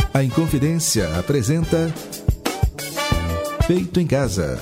A Inconfidência apresenta Feito em Casa.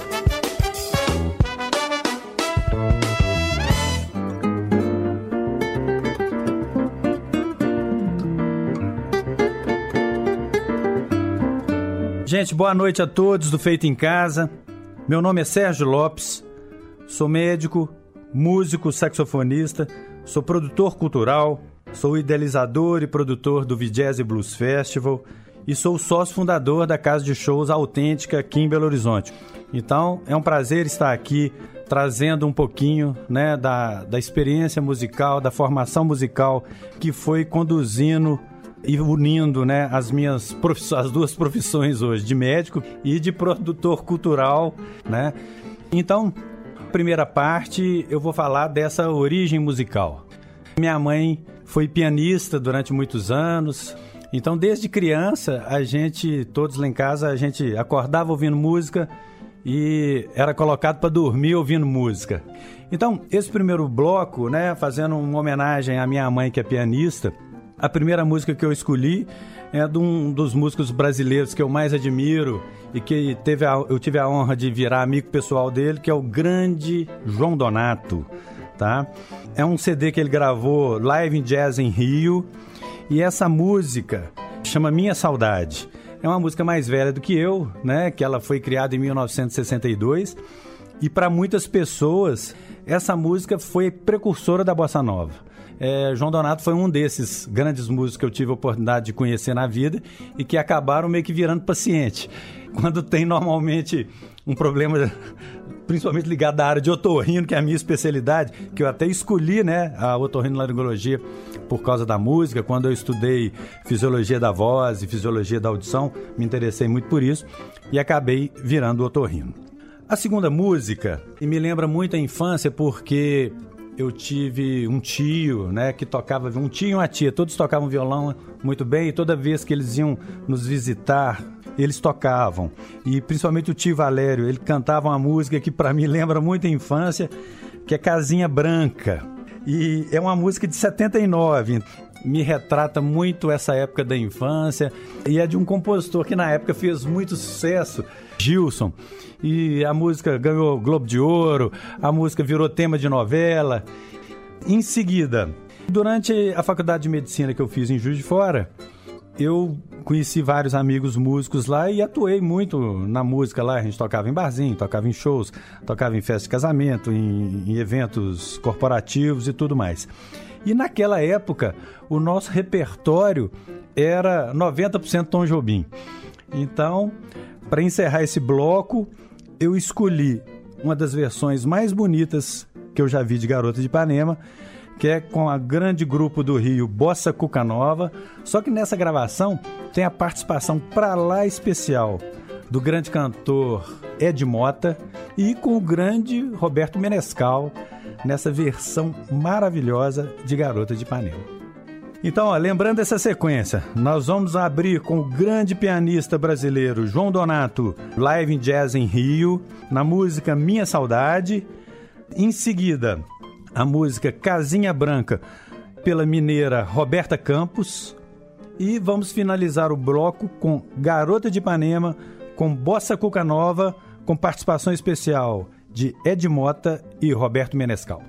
Gente, boa noite a todos do Feito em Casa. Meu nome é Sérgio Lopes, sou médico, músico, saxofonista, sou produtor cultural, sou idealizador e produtor do Vigésimo Blues Festival e sou o sócio fundador da Casa de Shows Autêntica aqui em Belo Horizonte. Então, é um prazer estar aqui trazendo um pouquinho, né, da experiência musical, da formação musical que foi conduzindo e unindo, né, as duas profissões hoje, de médico e de produtor cultural, né? Então, primeira parte, eu vou falar dessa origem musical. Minha mãe foi pianista durante muitos anos, então desde criança, todos lá em casa, a gente acordava ouvindo música e era colocado para dormir ouvindo música. Então, esse primeiro bloco, né, fazendo uma homenagem à minha mãe que é pianista, a primeira música que eu escolhi é de um dos músicos brasileiros que eu mais admiro e que eu tive a honra de virar amigo pessoal dele, que é o grande João Donato, tá? É um CD que ele gravou Live in Jazz em Rio e essa música chama Minha Saudade. É uma música mais velha do que eu, né? Que ela foi criada em 1962 e para muitas pessoas essa música foi precursora da Bossa Nova. João Donato foi um desses grandes músicos que eu tive a oportunidade de conhecer na vida e que acabaram meio que virando paciente. Quando tem normalmente um problema, principalmente ligado à área de otorrino, que é a minha especialidade, que eu até escolhi, né, a otorrinolaringologia por causa da música. Quando eu estudei fisiologia da voz e fisiologia da audição, me interessei muito por isso e acabei virando otorrino. A segunda música me lembra muito a infância porque eu tive um tio, né, que tocava, um tio e uma tia, todos tocavam violão muito bem e toda vez que eles iam nos visitar, eles tocavam. E principalmente o tio Valério, ele cantava uma música que para mim lembra muito a infância, que é Casinha Branca. E é uma música de 79, me retrata muito essa época da infância e é de um compositor que na época fez muito sucesso, Gilson. E a música ganhou Globo de Ouro, a música virou tema de novela. Em seguida, durante a faculdade de medicina que eu fiz em Juiz de Fora, eu conheci vários amigos músicos lá e atuei muito na música lá. A gente tocava em barzinho, tocava em shows, tocava em festa de casamento, em eventos corporativos e tudo mais. E naquela época, o nosso repertório era 90% Tom Jobim. Então, para encerrar esse bloco, eu escolhi uma das versões mais bonitas que eu já vi de Garota de Ipanema, que é com a grande grupo do Rio, Bossa Cuca Nova. Só que nessa gravação tem a participação pra lá especial do grande cantor Ed Mota e com o grande Roberto Menescal nessa versão maravilhosa de Garota de Ipanema. Então, lembrando essa sequência, nós vamos abrir com o grande pianista brasileiro João Donato, Live in Jazz em Rio, na música Minha Saudade. Em seguida, a música Casinha Branca, pela mineira Roberta Campos. E vamos finalizar o bloco com Garota de Ipanema, com Bossa Cuca Nova, com participação especial de Ed Mota e Roberto Menescal.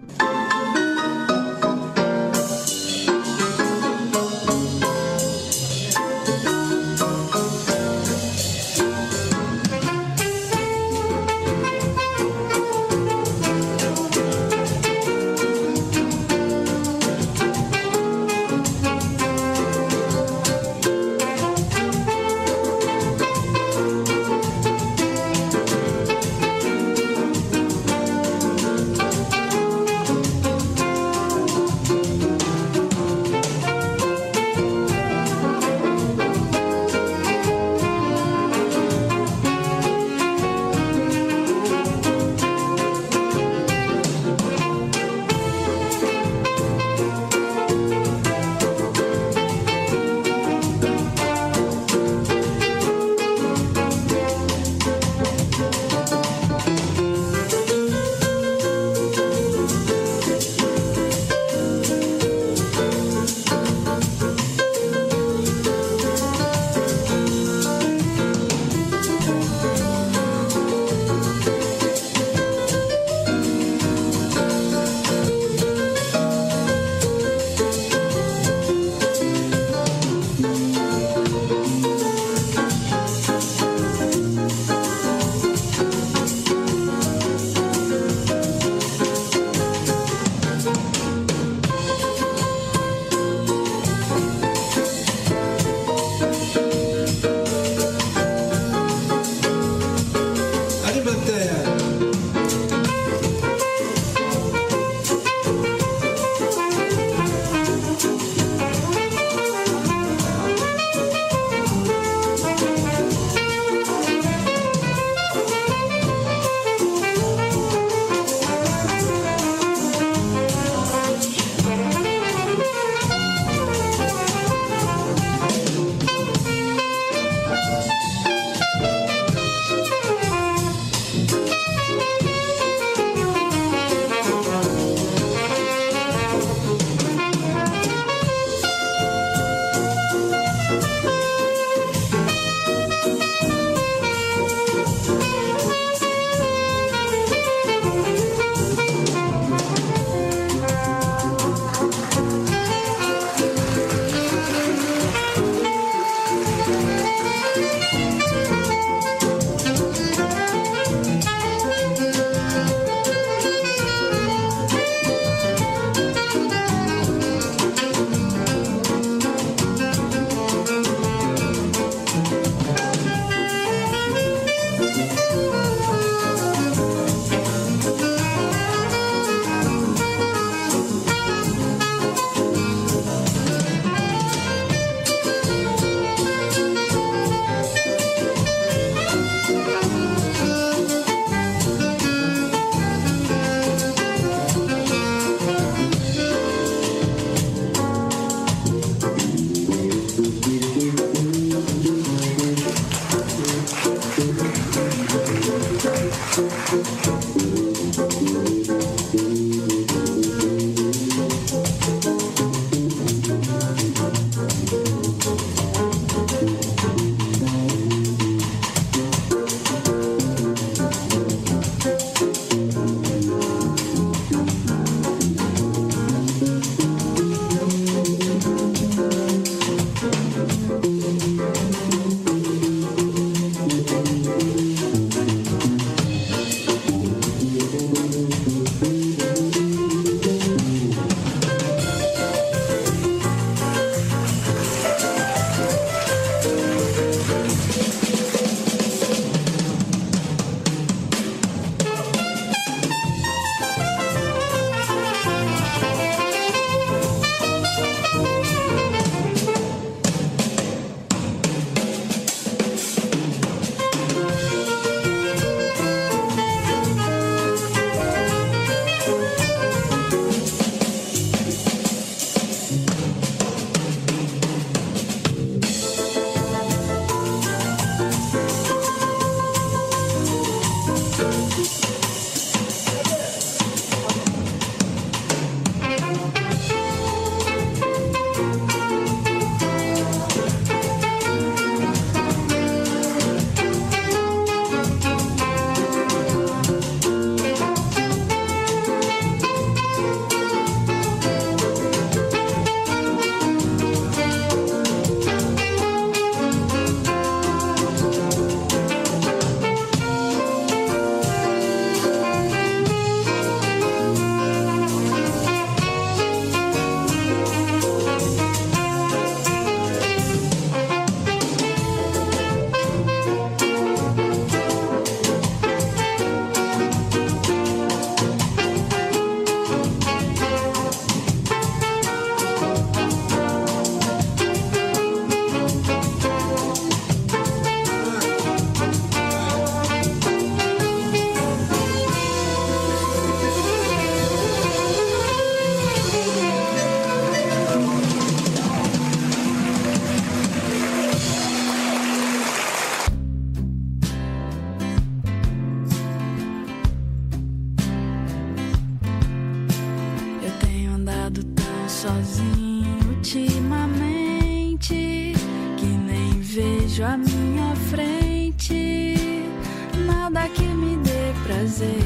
vejo à minha frente nada que me dê prazer.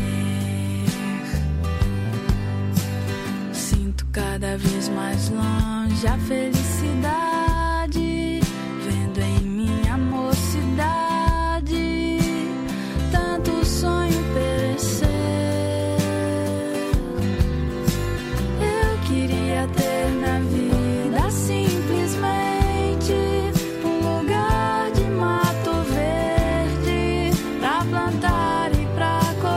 Sinto cada vez mais longe a felicidade, vendo em minha mocidade tanto sonho perecer. Eu queria ter na vida simplesmente um lugar de mato verde pra plantar e pra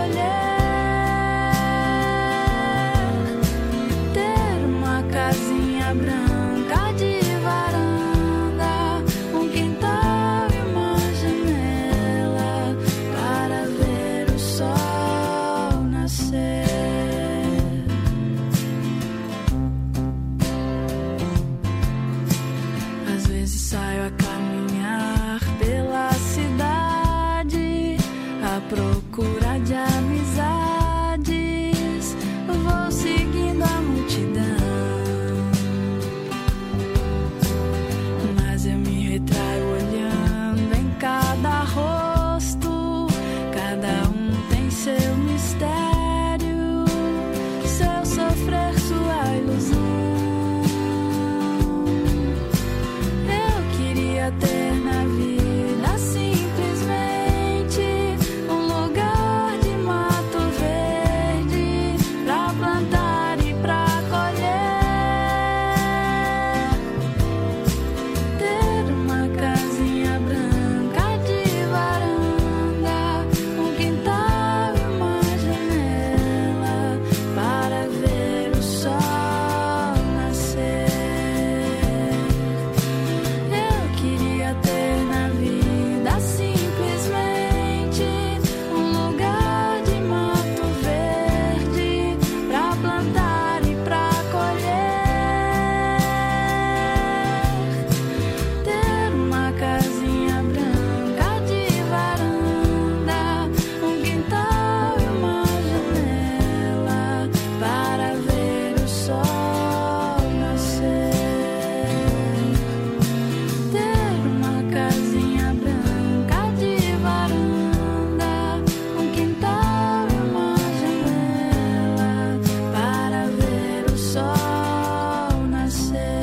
colher, ter uma casinha branca de varanda, um quintal e uma janela para ver o sol nascer. Às vezes saio a caminhar pela cidade à procura de amizades, vou seguindo a multidão, mas eu me retraio olhando em cada rosto, cada um tem seu mistério, seu sofrer, sua ilusão. Eu queria ter na vida simplesmente um lugar de mato verde pra plantar e pra colher, ter uma casinha branca de varanda, um quintal e uma janela para ver o sol nascer. Eu queria ter na vida simplesmente um lugar de mato verde pra plantar e pra colher, ter uma casinha branca de varanda, um quintal e uma janela para ver o sol nascer, ter uma casinha branca de varanda, um quintal e uma janela para ver o sol nascer.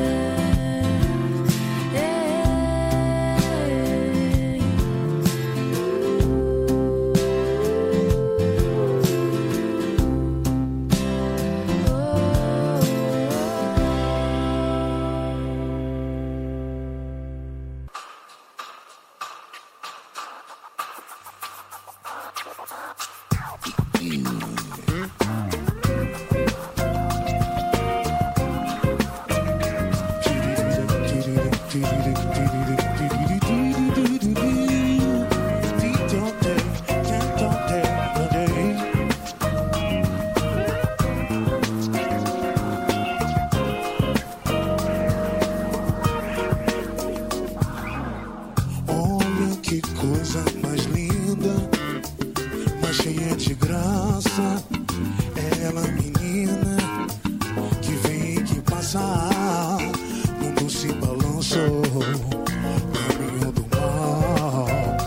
Olha que coisa mais linda, mais cheia de graça. Ela, menina, que vem e que passa, no doce balanço, caminho do mal.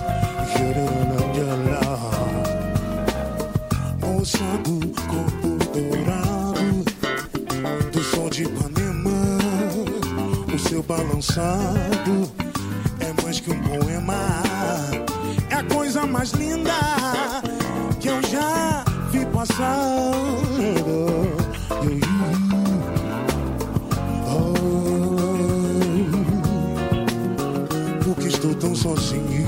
Moça do corpo dourado, do sol de Ipanema, o seu balançado é mais que um poema, é a coisa mais linda que eu já vi passar. Porque estou tão sozinho.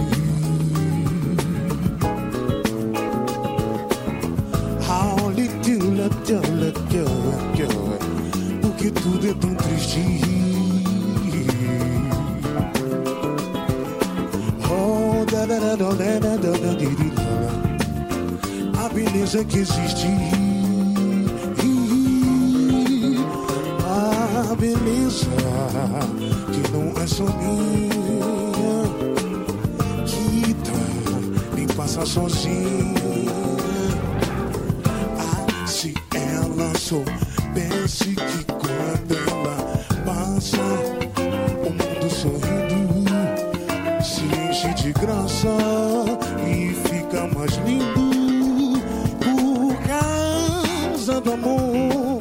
Porque tudo é tão triste. A beleza que existe, a beleza que não é só minha, que nem passa sozinha. Se ela soubesse que quando ela passa, o mundo sorrindo de graça e fica mais lindo por causa do amor.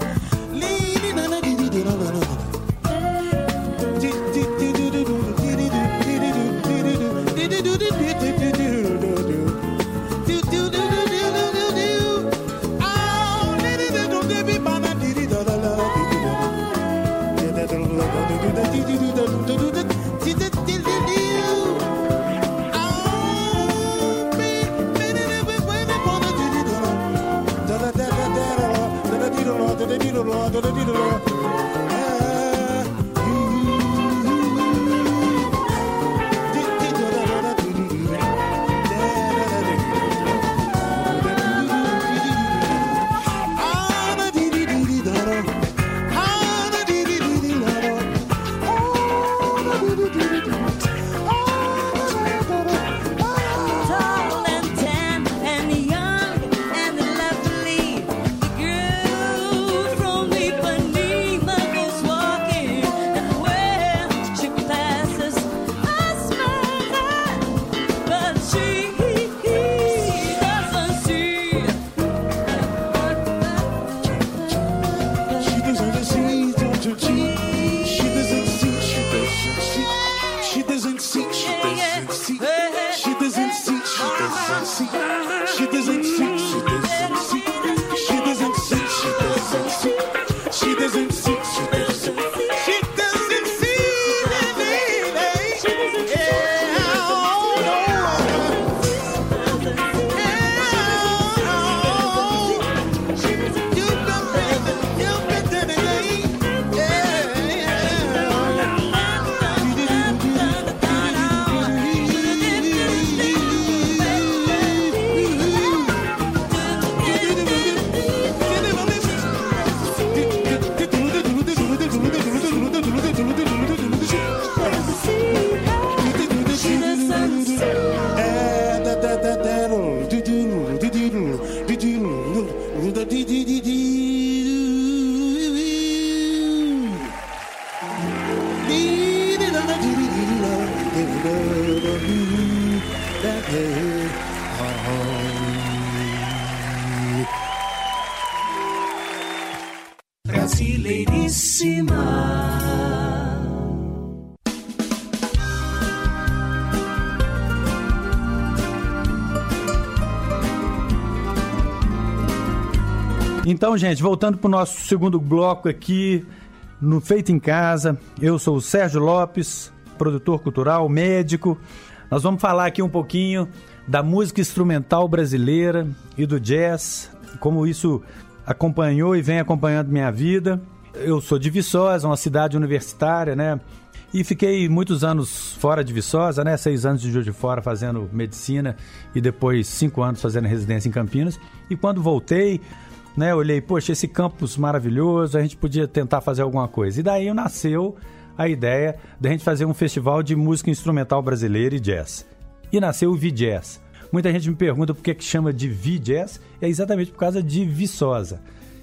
Então, gente, voltando para o nosso segundo bloco aqui no Feito em Casa, eu sou o Sérgio Lopes, produtor cultural, médico. Nós vamos falar aqui um pouquinho da música instrumental brasileira e do jazz, como isso acompanhou e vem acompanhando minha vida. Eu sou de Viçosa, uma cidade universitária, né? E fiquei muitos anos fora de Viçosa, né? 6 anos de Juiz de Fora fazendo medicina e depois 5 anos fazendo residência em Campinas. E quando voltei, né, eu olhei, poxa, esse campus maravilhoso, a gente podia tentar fazer alguma coisa. E daí nasceu a ideia de a gente fazer um festival de música instrumental brasileira e jazz. E nasceu o V-Jazz. Muita gente me pergunta por que chama de V-Jazz, é exatamente por causa de Viçosa.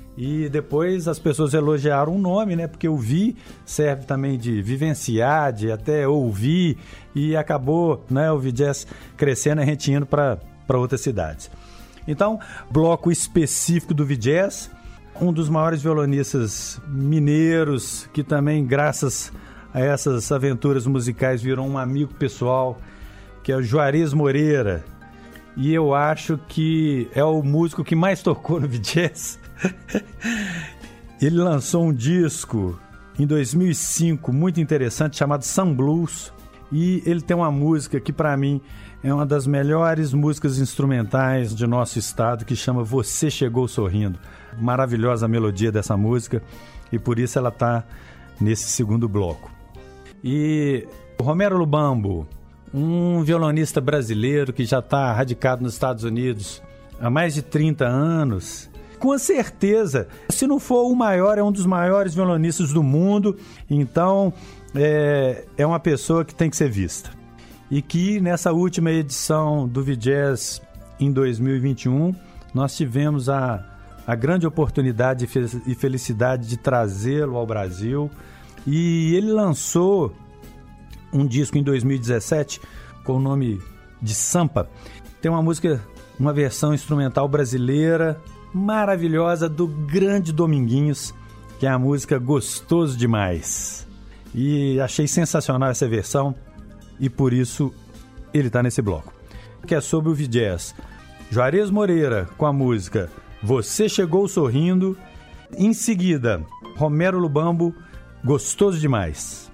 E depois as pessoas elogiaram o nome, né? Porque o Vi serve também de vivenciar, de até ouvir, e acabou, né, o V-Jazz crescendo e a gente indo para outras cidades. Então, bloco específico do V-Jazz, um dos maiores violonistas mineiros, que também, graças a essas aventuras musicais, virou um amigo pessoal, que é o Juarez Moreira. E eu acho que é o músico que mais tocou no V-Jazz. Ele lançou um disco em 2005 muito interessante chamado Sun Blues, e ele tem uma música que para mim é uma das melhores músicas instrumentais de nosso estado, que chama Você Chegou Sorrindo. Maravilhosa a melodia dessa música, e por isso ela está nesse segundo bloco. E o Romero Lubambo, um violonista brasileiro que já está radicado nos Estados Unidos há mais de 30 anos, com certeza, se não for o maior, é um dos maiores violonistas do mundo. Então, é uma pessoa que tem que ser vista. E que nessa última edição do V-Jazz em 2021, nós tivemos a grande oportunidade e felicidade de trazê-lo ao Brasil. E ele lançou um disco em 2017 com o nome de Sampa. Tem uma música, uma versão instrumental brasileira maravilhosa do grande Dominguinhos, que é a música Gostoso Demais. E achei sensacional essa versão e por isso ele está nesse bloco, que é sobre o V-Jazz. Juarez Moreira com a música Você Chegou Sorrindo. Em seguida, Romero Lubambo, Gostoso Demais.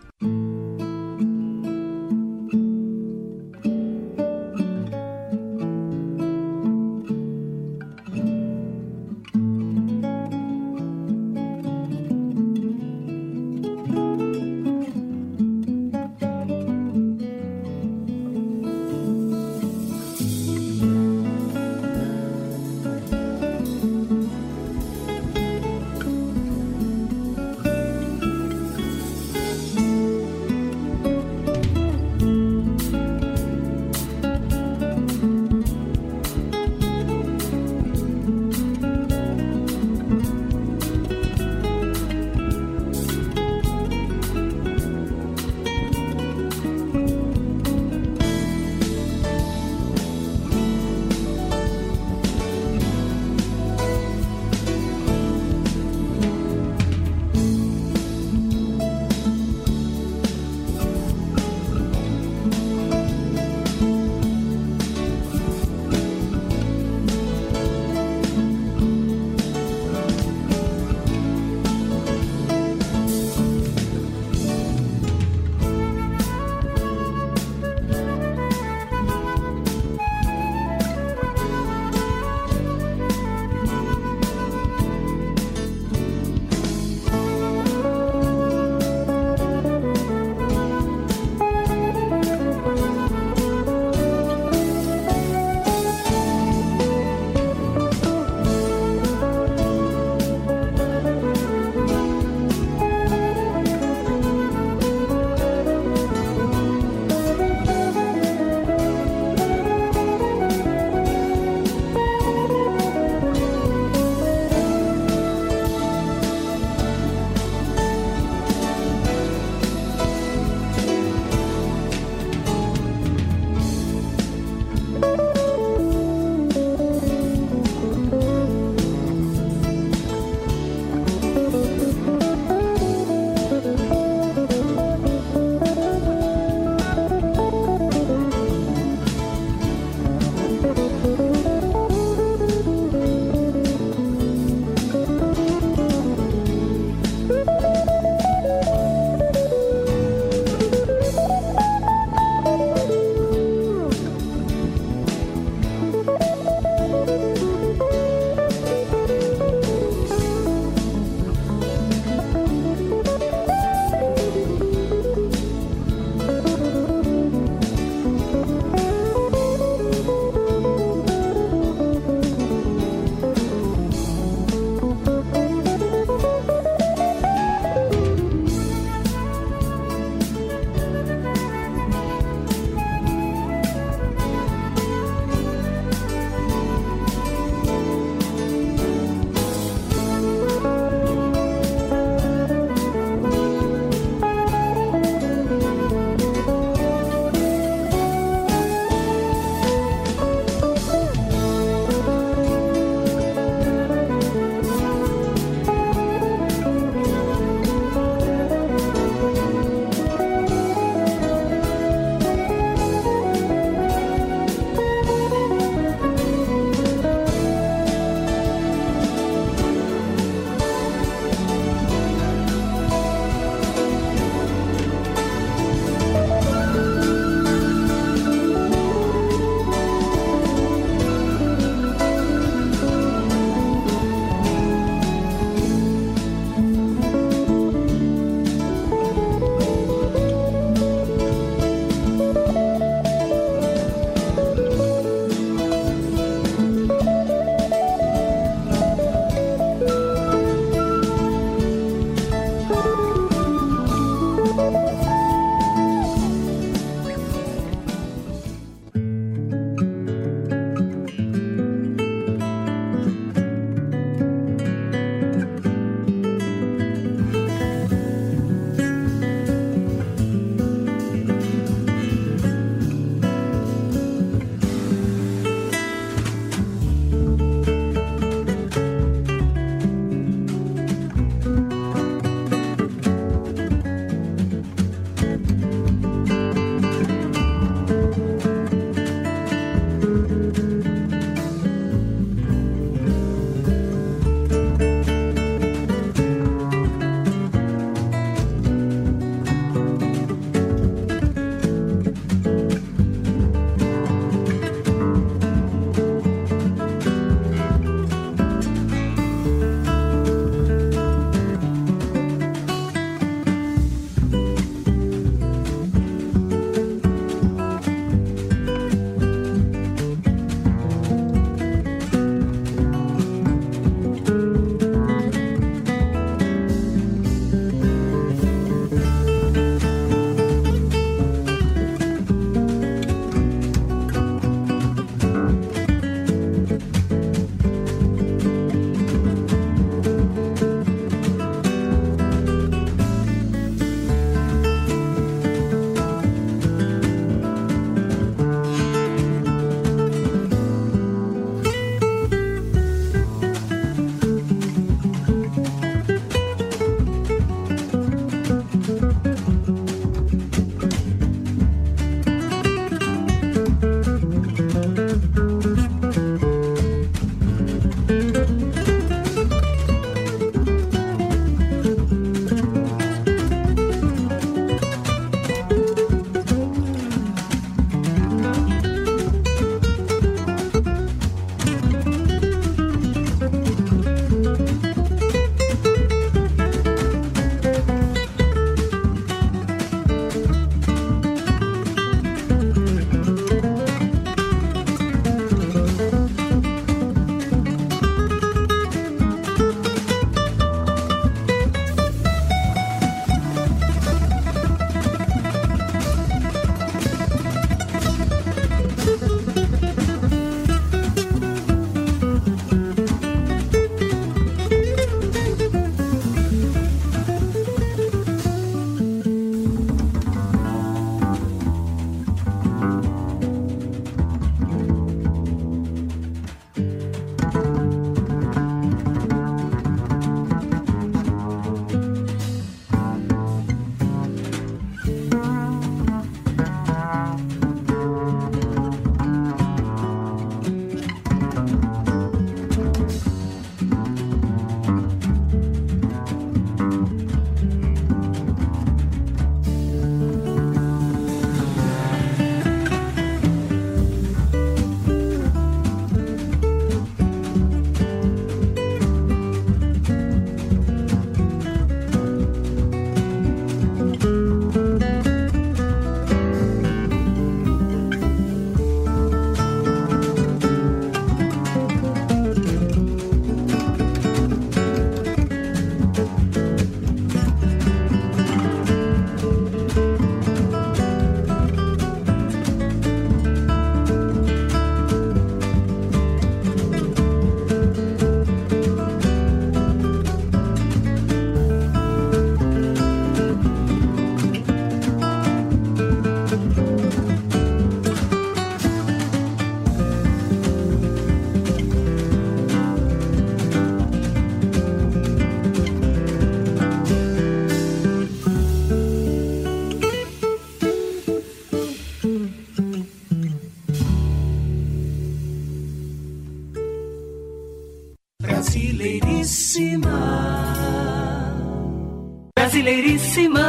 Brasileiríssima.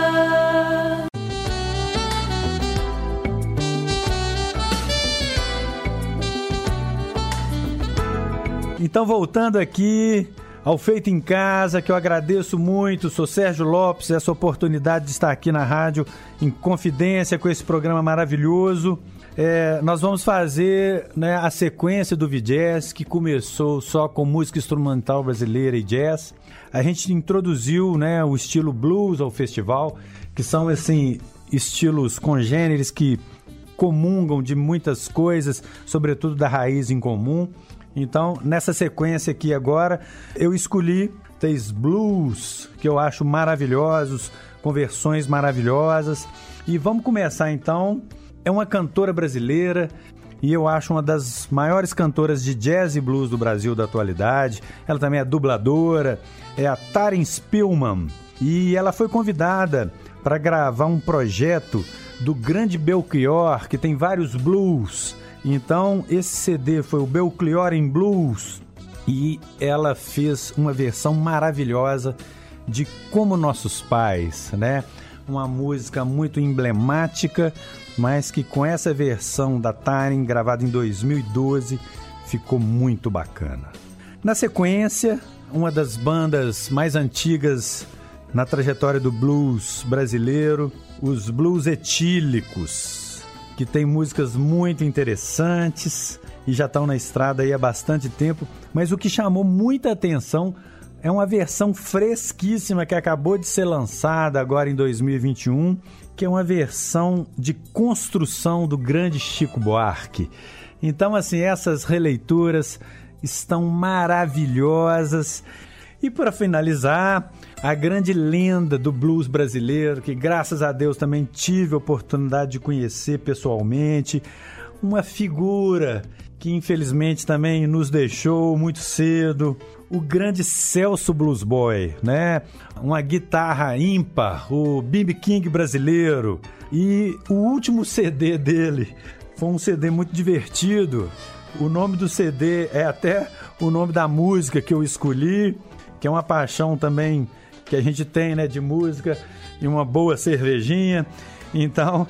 Então, voltando aqui ao Feito em Casa, que eu agradeço muito, sou Sérgio Lopes, essa oportunidade de estar aqui na rádio em confidência com esse programa maravilhoso. Nós vamos fazer, né, a sequência do VJazz, que começou só com música instrumental brasileira e jazz. A gente introduziu, né, o estilo blues ao festival, que são assim, estilos congêneres que comungam de muitas coisas, sobretudo da raiz em comum. Então, nessa sequência aqui agora, eu escolhi 3 blues que eu acho maravilhosos, com versões maravilhosas. E vamos começar então. É uma cantora brasileira e eu acho uma das maiores cantoras de jazz e blues do Brasil da atualidade. Ela também é dubladora, é a Taryn Spillman. E ela foi convidada para gravar um projeto do Grande Belchior, que tem vários blues. Então, esse CD foi o Belchior em Blues e ela fez uma versão maravilhosa de Como Nossos Pais, né? Uma música muito emblemática, mas que com essa versão da Taryn, gravada em 2012, ficou muito bacana. Na sequência, uma das bandas mais antigas na trajetória do blues brasileiro, os Blues Etílicos, que tem músicas muito interessantes e já estão na estrada aí há bastante tempo, mas o que chamou muita atenção é uma versão fresquíssima que acabou de ser lançada agora em 2021, que é uma versão de Construção do grande Chico Buarque. Então, assim, essas releituras estão maravilhosas. E para finalizar, a grande lenda do blues brasileiro, que graças a Deus também tive a oportunidade de conhecer pessoalmente, uma figura que infelizmente também nos deixou muito cedo, o grande Celso Blues Boy, né? Uma guitarra ímpar, o B.B. King brasileiro. E o último CD dele foi um CD muito divertido. O nome do CD é até o nome da música que eu escolhi, que é uma paixão também que a gente tem, né, de música e uma boa cervejinha. Então,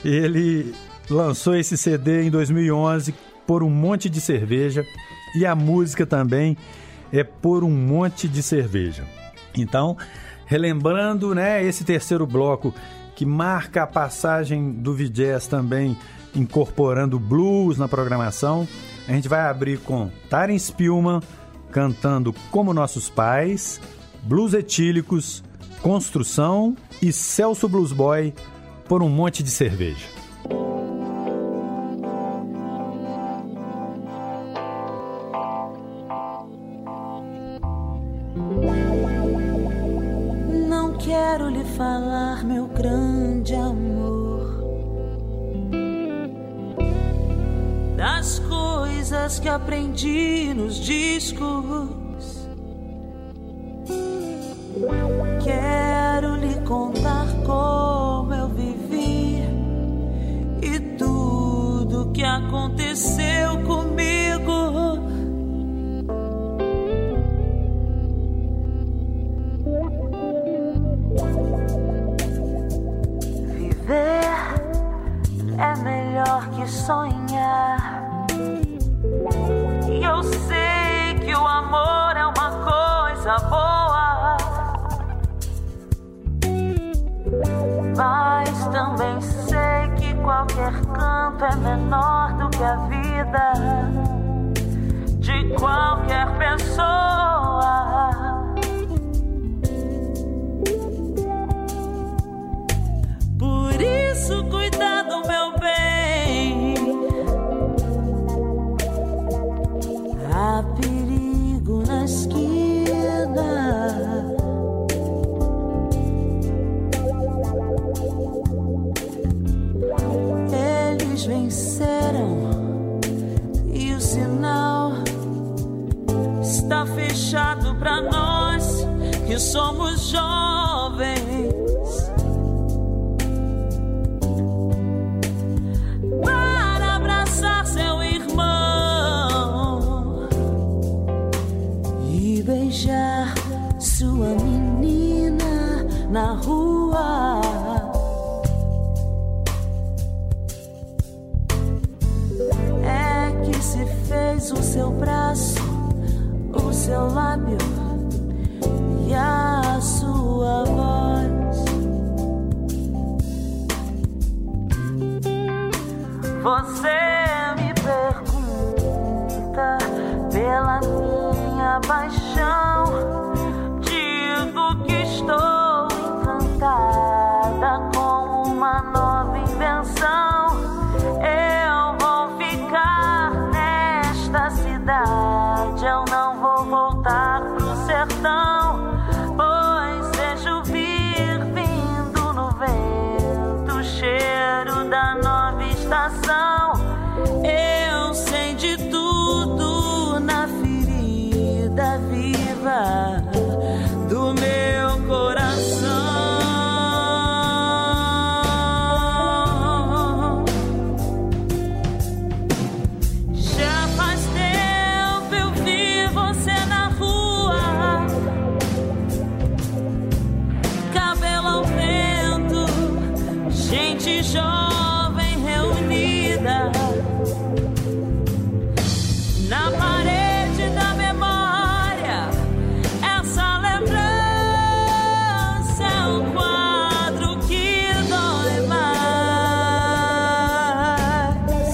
ele lançou esse CD em 2011 por um monte de cerveja e a música também é Por um Monte de Cerveja. Então, relembrando, né, esse terceiro bloco que marca a passagem do VJazz também incorporando blues na programação, a gente vai abrir com Taryn Spillman cantando Como Nossos Pais, Blues Etílicos, Construção e Celso Blues Boy, Por um Monte de Cerveja. Não quero lhe falar, meu grande amor, das coisas que aprendi nos discos. Quero lhe contar como eu vivi e tudo que aconteceu comigo. Viver é melhor que sonhar, e eu sei que o amor é uma coisa boa, mas também sei que qualquer canto é menor do que a vida de qualquer pessoa. Por isso, cuidado, meu bem, há perigo na esquina. Eles venceram e o sinal está fechado pra nós que somos jovens. Para abraçar seu irmão e beijar sua menina na rua. É que se fez o seu braço, o seu lábio e a sua voz. Você me pergunta pela minha paixão. Digo que estou encantada com uma nova invenção. Eu vou ficar nesta cidade, eu não vou voltar pro sertão, pois vejo vir vindo no vento o cheiro da nova estação. Eu sei de tudo na ferida viva do meu coração. Já faz tempo eu vi você na rua, cabelo ao vento, gente jovem reunida. Na parede da memória, essa lembrança é um quadro que dói mais.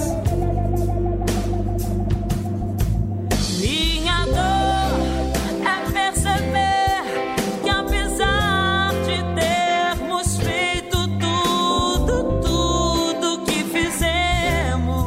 Minha dor é perceber que apesar de termos feito tudo que fizemos,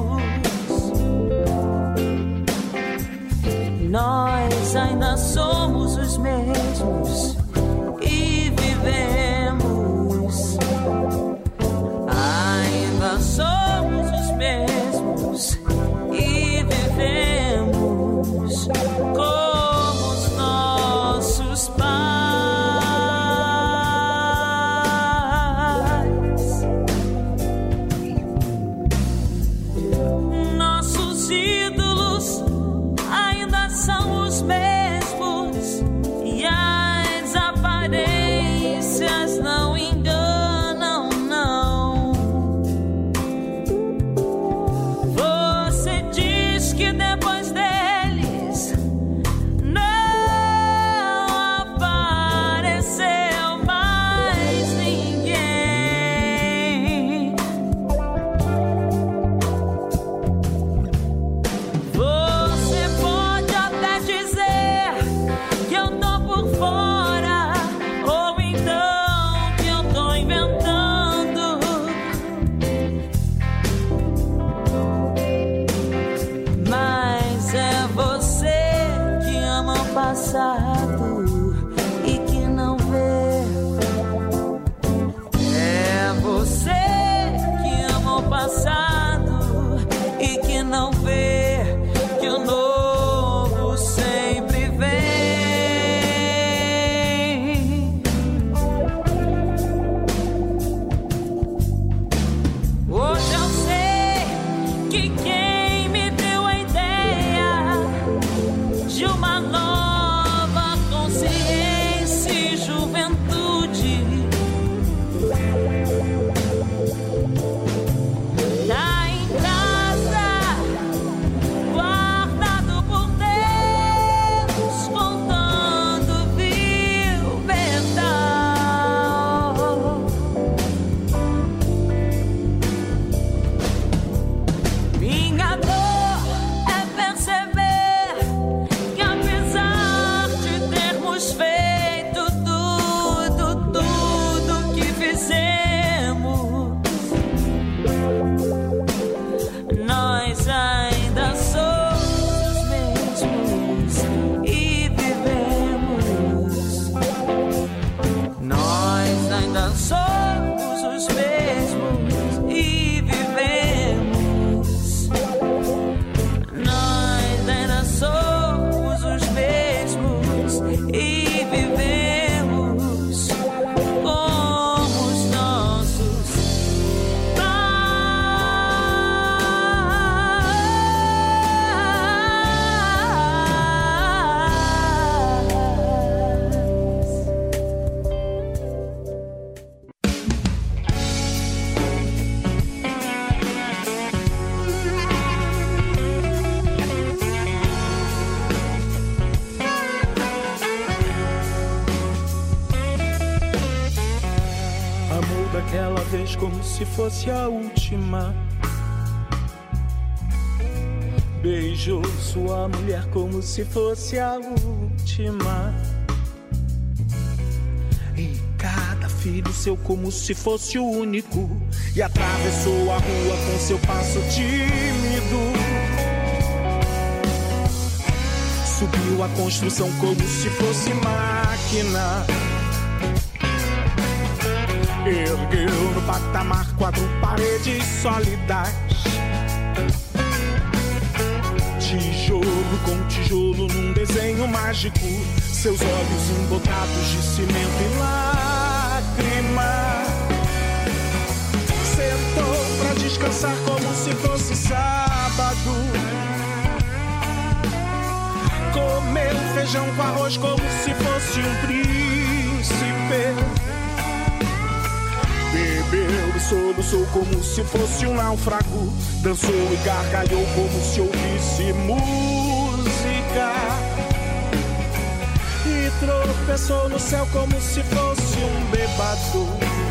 se fosse a última. Beijou sua mulher como se fosse a última. E cada filho seu como se fosse o único. E atravessou a rua com seu passo tímido. Subiu a construção como se fosse máquina. Ergueu no patamar 4 paredes sólidas. Tijolo com tijolo num desenho mágico. Seus olhos embotados de cimento e lágrima. Sentou pra descansar como se fosse sábado. Comeu feijão com arroz como se fosse um príncipe. Bebeu e soluçou como se fosse um náufrago. Dançou e gargalhou como se ouvisse música. E tropeçou no céu como se fosse um bêbado.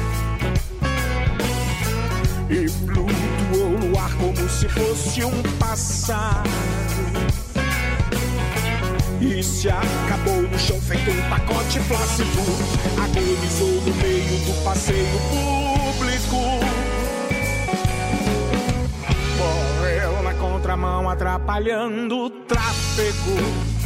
E flutuou no ar como se fosse um pássaro. E se acabou no chão feito um pacote plástico. Agonizou no meio do passeio público. Morreu na contramão atrapalhando o tráfego.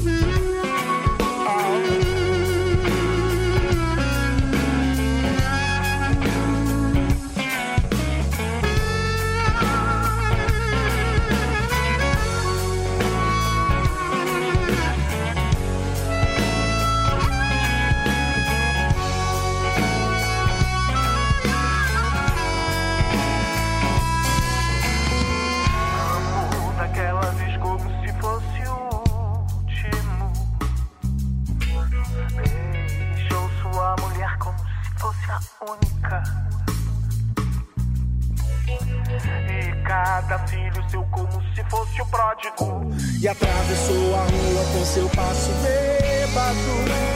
Única. E cada filho seu como se fosse o pródigo. E atravessou a rua com seu passo bêbado.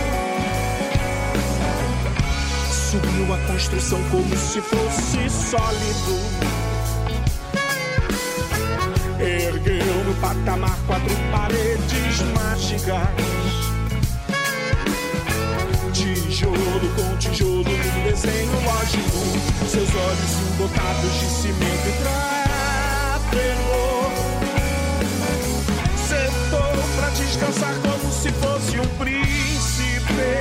Subiu a construção como se fosse sólido. Ergueu no patamar 4 paredes mágicas. Tijolo com tijolo num desenho lógico. Seus olhos embotados de cimento e trapelou. Sentou pra descansar como se fosse um príncipe.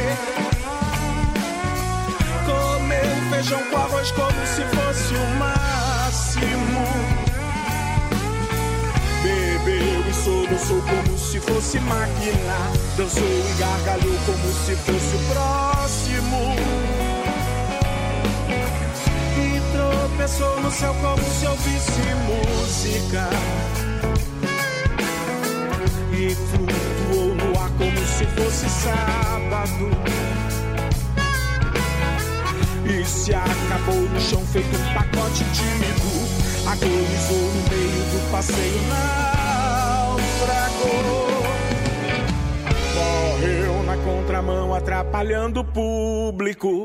Comeu feijão com arroz como se fosse o máximo. Bebeu e soluçou como se fosse máquina. Dançou e gargalhou como se fosse o próximo. E tropeçou no céu como se ouvisse música. E flutuou no ar como se fosse sábado. E se acabou no chão feito um pacote tímido. Agonizou no meio do passeio, naufragou. Morreu na contramão atrapalhando o público.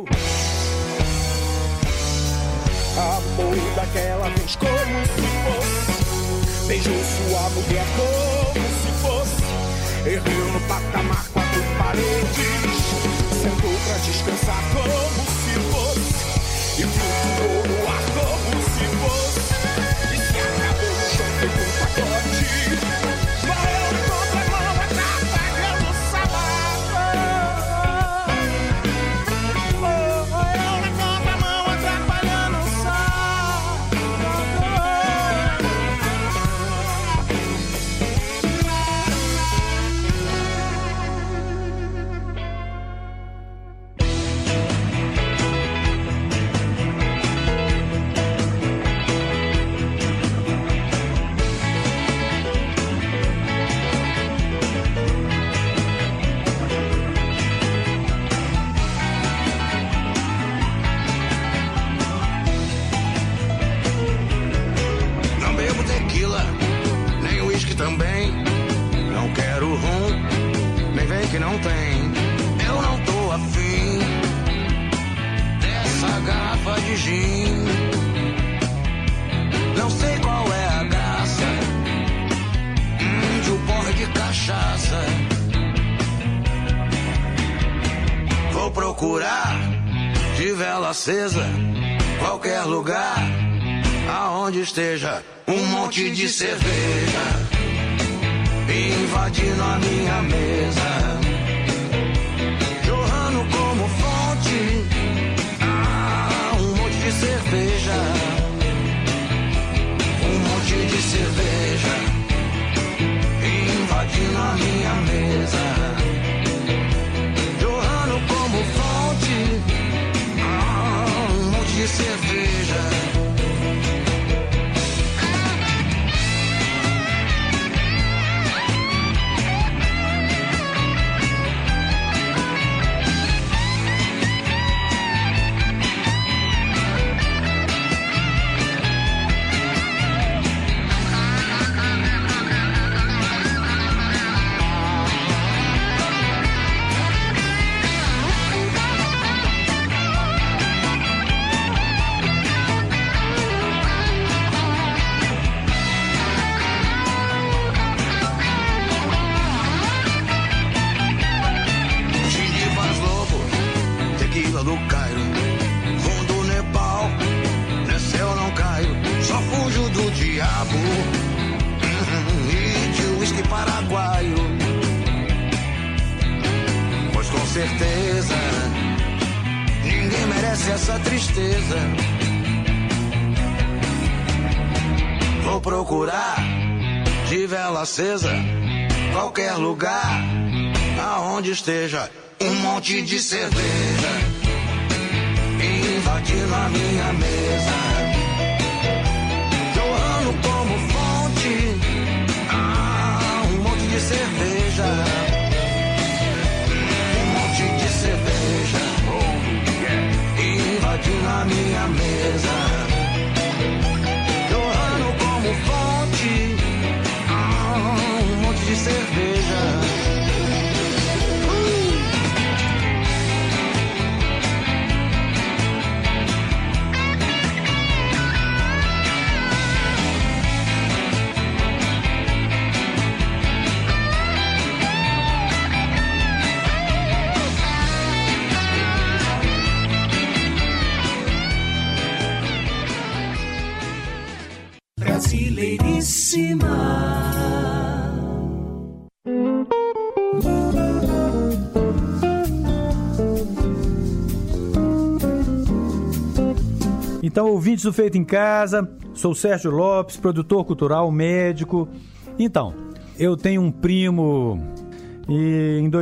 Amou daquela vez como se fosse. Beijou sua mulher como se fosse. Ergueu no patamar 4 paredes. Sentou pra descansar como se fosse. E flutuou no ar como se fosse. E se acabou no chão feito um pacote. Morreu na contramão atrapalhando o sábado. Morreu na contramão atrapalhando o sábado. Também não quero rum, nem vem que não tem. Eu não tô afim dessa garrafa de gin. acesa, qualquer lugar, aonde esteja, um monte de cerveja invadindo a minha mesa, jorrando como fonte, um monte de cerveja, um monte de cerveja invadindo a minha mesa, jorrando como fonte, um monte de cerveja. Do Cairo, rum do Nepal, nessa eu não caio, só fujo do diabo e de uísque paraguaio, pois com certeza ninguém merece essa tristeza. Vou procurar de vela acesa, qualquer lugar, aonde esteja, um monte de cerveja invadindo a minha mesa, jorrando como fonte, um monte de cerveja, um monte de cerveja invadindo a minha mesa, jorrando como fonte, um monte de cerveja. Brasileiríssima. Então, ouvintes do Feito em Casa, sou Sérgio Lopes, produtor cultural, médico. Então, eu tenho um primo e em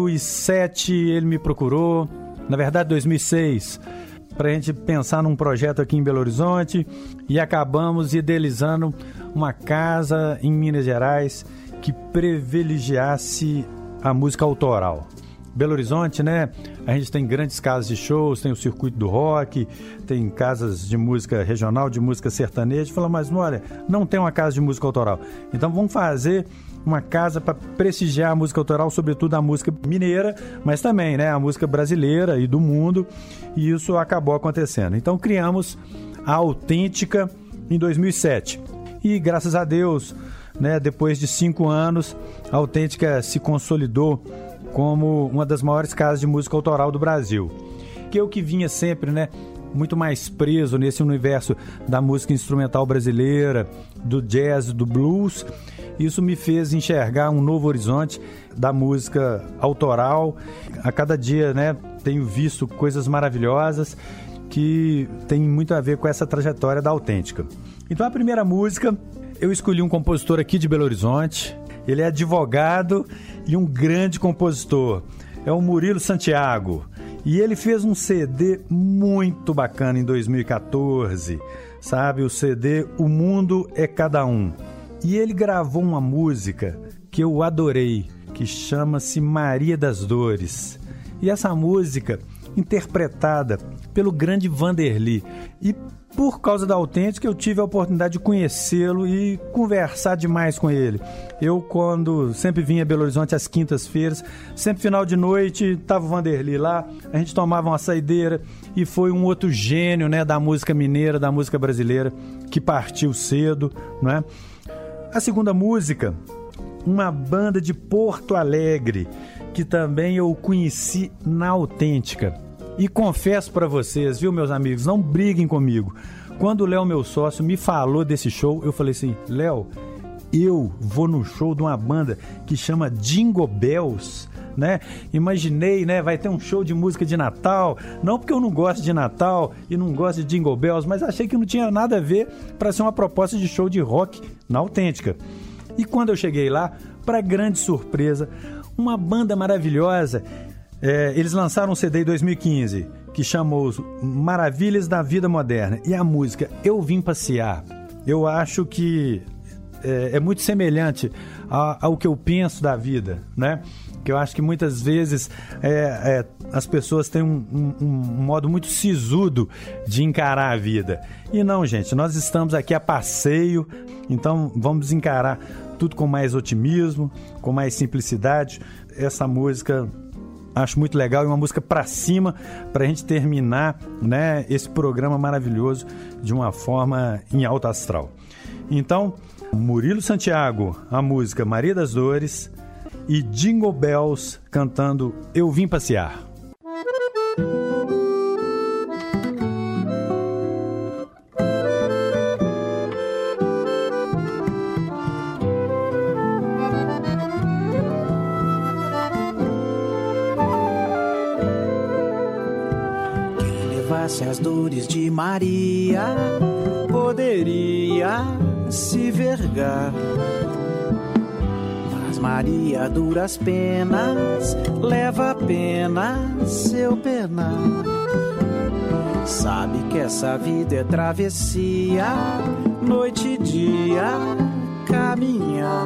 2007 ele me procurou, na verdade 2006, para a gente pensar num projeto aqui em Belo Horizonte e acabamos idealizando uma casa em Minas Gerais que privilegiasse a música autoral. Belo Horizonte, né? A gente tem grandes casas de shows, tem o circuito do rock, tem casas de música regional, de música sertaneja. Fala, mas olha, não tem uma casa de música autoral. Então vamos fazer uma casa para prestigiar a música autoral, sobretudo a música mineira, mas também, né, a música brasileira e do mundo. E isso acabou acontecendo. Então criamos a Autêntica em 2007. E graças a Deus, né, depois de 5 anos, a Autêntica se consolidou como uma das maiores casas de música autoral do Brasil. Que eu que vinha sempre, né, muito mais preso nesse universo da música instrumental brasileira, do jazz, do blues, isso me fez enxergar um novo horizonte da música autoral. A cada dia, né, tenho visto coisas maravilhosas que tem muito a ver com essa trajetória da Autêntica. Então a primeira música, eu escolhi um compositor aqui de Belo Horizonte. Ele é advogado e um grande compositor. É o Murilo Santiago. E ele fez um CD muito bacana em 2014, sabe? O CD O Mundo é Cada Um. E ele gravou uma música que eu adorei, que chama-se Maria das Dores. E essa música, interpretada pelo grande Vanderly. E por causa da Autêntica, eu tive a oportunidade de conhecê-lo e conversar demais com ele. Eu, quando sempre vinha a Belo Horizonte às quintas-feiras, sempre final de noite, estava o Vanderly lá, a gente tomava uma saideira e foi um outro gênio, né, da música mineira, da música brasileira, que partiu cedo, não é? A segunda música, uma banda de Porto Alegre, que também eu conheci na Autêntica. E confesso pra vocês, viu, meus amigos, não briguem comigo. Quando o Léo, meu sócio, me falou desse show, eu falei assim, Léo, eu vou no show de uma banda que chama Jingle Bells, né? Imaginei, né? Vai ter um show de música de Natal, não porque eu não gosto de Natal e não gosto de Jingle Bells, mas achei que não tinha nada a ver para ser uma proposta de show de rock na Autêntica. E quando eu cheguei lá, para grande surpresa, uma banda maravilhosa. Eles lançaram um CD em 2015 que chamou Maravilhas da Vida Moderna, e a música Eu Vim Passear, eu acho que é muito semelhante ao que eu penso da vida, né? Que eu acho que muitas vezes as pessoas têm um modo muito sisudo de encarar a vida. E não, gente, nós estamos aqui a passeio, então vamos encarar tudo com mais otimismo, com mais simplicidade. Essa música acho muito legal, e uma música pra cima, pra gente terminar, né, esse programa maravilhoso de uma forma em alto astral. Então, Murilo Santiago, a música Maria das Dores, e Jingle Bells cantando Eu Vim Passear. Quem levasse as dores de Maria poderia se vergar, mas Maria, duras penas, leva apenas seu penar. Sabe que essa vida é travessia, noite e dia caminhar.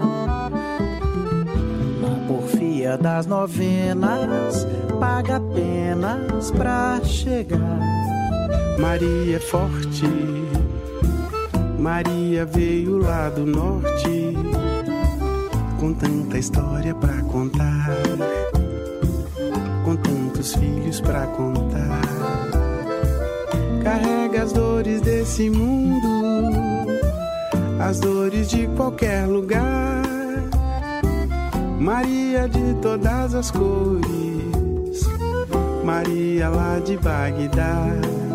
Na porfia das novenas, paga penas pra chegar. Maria é forte, Maria veio lá do norte, com tanta história pra contar, com tantos filhos pra contar. Carrega as dores desse mundo, as dores de qualquer lugar. Maria de todas as cores, Maria lá de Bagdá,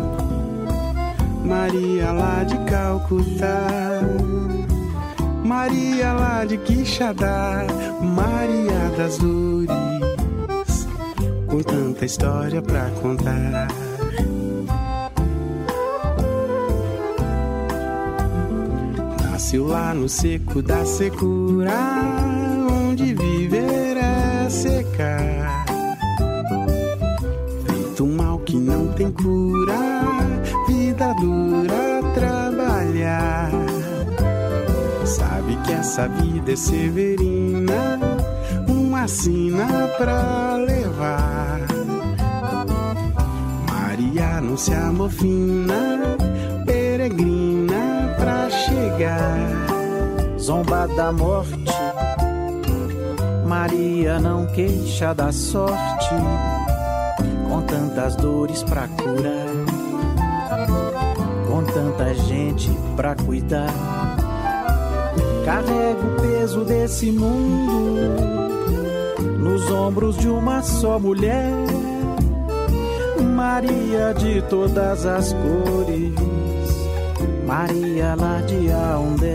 Maria lá de Calcutá, Maria lá de Quixadá, Maria das Dores, com tanta história pra contar. Nasceu lá no seco da secura, onde viver é secar. Feito um mal que não tem cura, vida dura trabalhar. Sabe que essa vida é severina, uma sina pra levar. Maria não se amofina, peregrina pra chegar. Zomba da morte, Maria não queixa da sorte, com tantas dores pra curar, com tanta gente pra cuidar. Carrega o peso desse mundo nos ombros de uma só mulher. Maria de todas as cores, Maria lá de Yaoundé,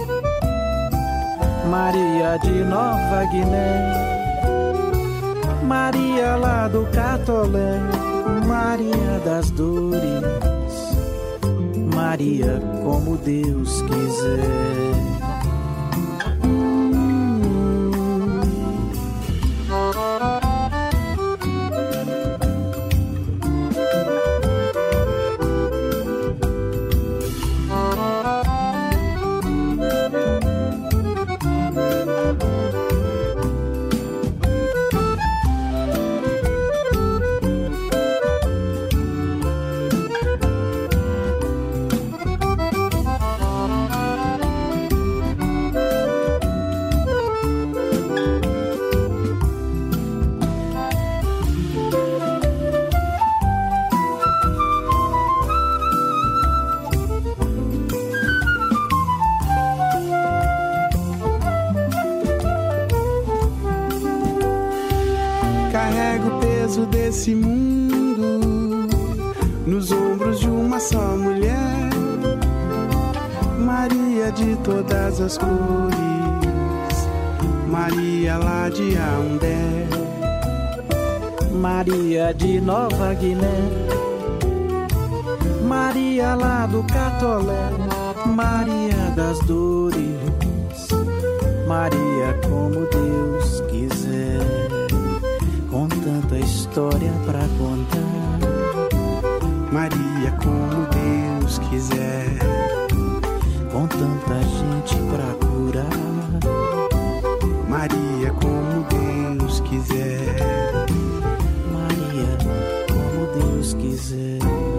Maria de Nova Guiné, Maria lá do Catolé, Maria das Dores, Maria como Deus quiser. Carrega o peso desse mundo Maria de todas as cores, Maria lá de Aundé, Maria de Nova Guiné, Maria lá do Catolé, Maria das Dores, Maria como Deus quiser, com tanta história pra contar. Maria como Deus quiser, com tanta gente pra curar. Maria como Deus quiser, Maria como Deus quiser.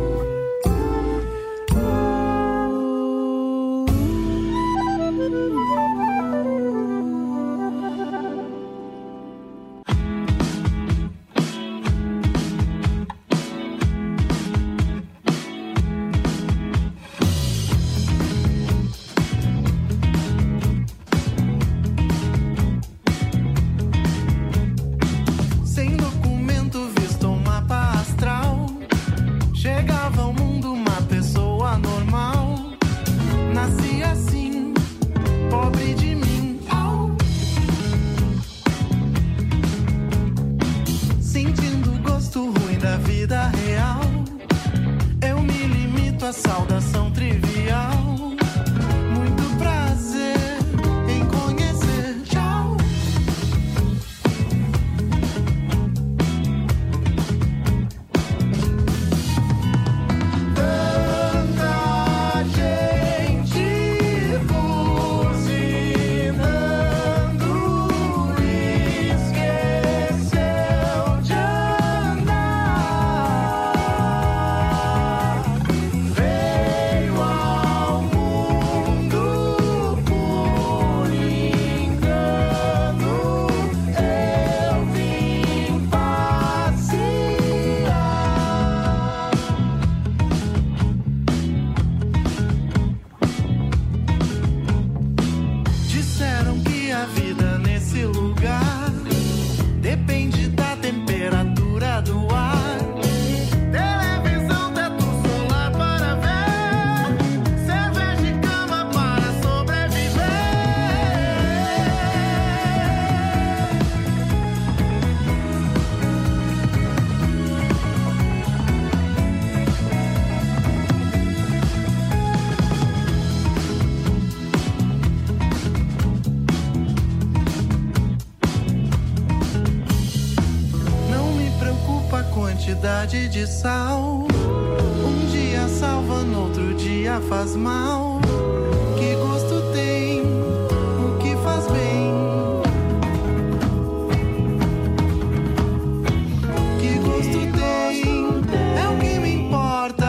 De sal, um dia salva, no outro dia faz mal. Que gosto tem o que faz bem? Que gosto tem é o que me importa.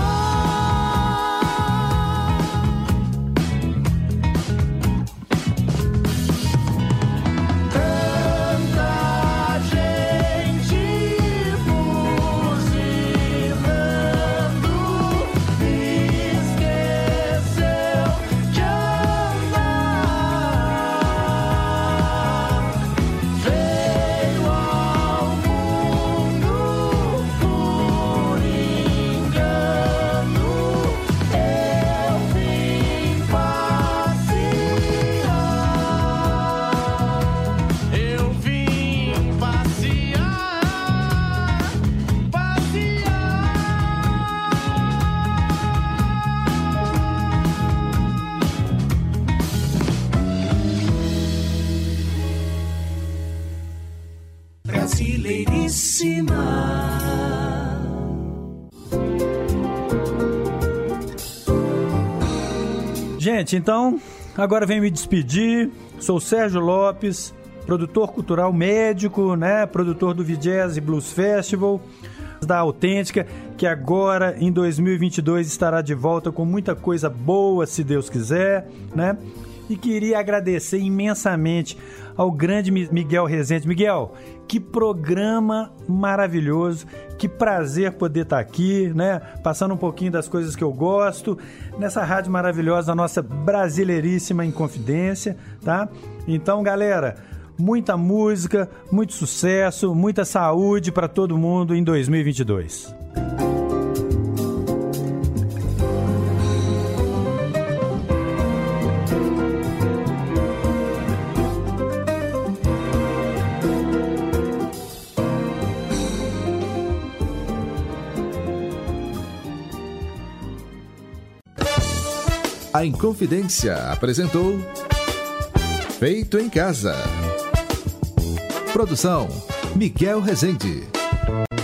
Gente, então, agora venho me despedir. Sou Sérgio Lopes, produtor cultural, médico, né? Produtor do V-Jazz Blues Festival, da Autêntica, que agora, em 2022, estará de volta com muita coisa boa, se Deus quiser, né? E queria agradecer imensamente ao grande Miguel Rezende. Miguel, que programa maravilhoso, que prazer poder estar aqui, né? Passando um pouquinho das coisas que eu gosto, nessa rádio maravilhosa, a nossa Brasileiríssima Inconfidência, tá? Então, galera, muita música, muito sucesso, muita saúde para todo mundo em 2022. A Inconfidência apresentou Feito em Casa. Produção Miguel Rezende.